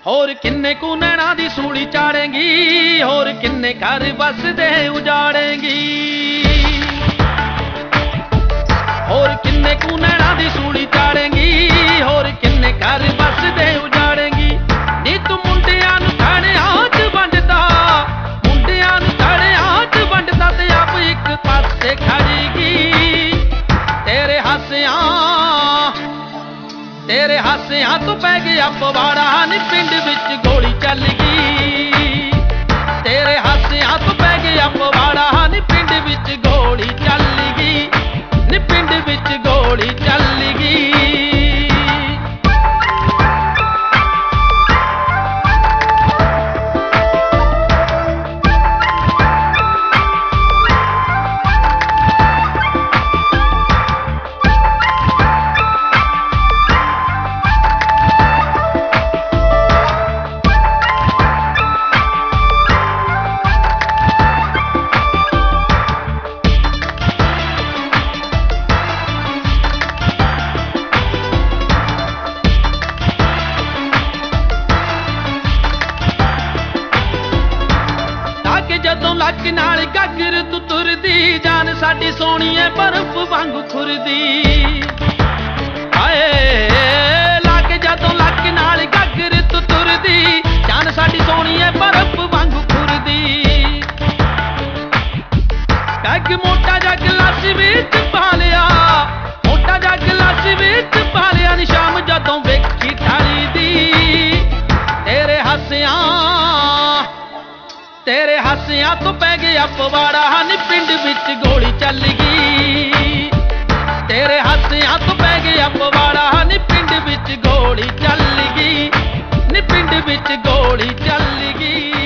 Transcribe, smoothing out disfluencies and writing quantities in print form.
होर किन्ने कू नैना दी सूली चाड़ेंगी, होर किन्ने घर बसदे उजाड़ेंगी। होर किन्ने कू नैना दी सूली चाड़ेंगी, होर किन्ने घर बसदे उजाड़ेंगी। नी तू मुंडियां नू थाणियां च वंडदा, मुंडियां नू थाणियां च वंडदा ते आप इक पासे खड़ीगी। तेरे हासियां तो पै गया पवाड़ा, नी पिंड विच गोली चल गई। तेरे हासियां तो पै गया पवाड़ा, नी पिंड विच गोली चल गई, नी पिंड विच गोली चल गई। जदों लक नाल गागर तू तुरदी, जान साडी सोहणीए बर्फ वांगू खुरदी। हाए लक जदों लक नाल गागर तू तुरदी, जान साडी सोहणीए बर्फ वांगू खुरदी। पैग मोटा जा गिलास विच पा लिया, मोटा जा गिलास विच पा लिया, नी शाम जदों वेखी थाली दी। तेरे हासियां तो पै गया पवाड़ा, नी पिंड विच गोली चल गई। तेरे हासियां तो पै गया पवाड़ा, नी पिंड विच गोली चल गई, नी पिंड विच गोली चल गई।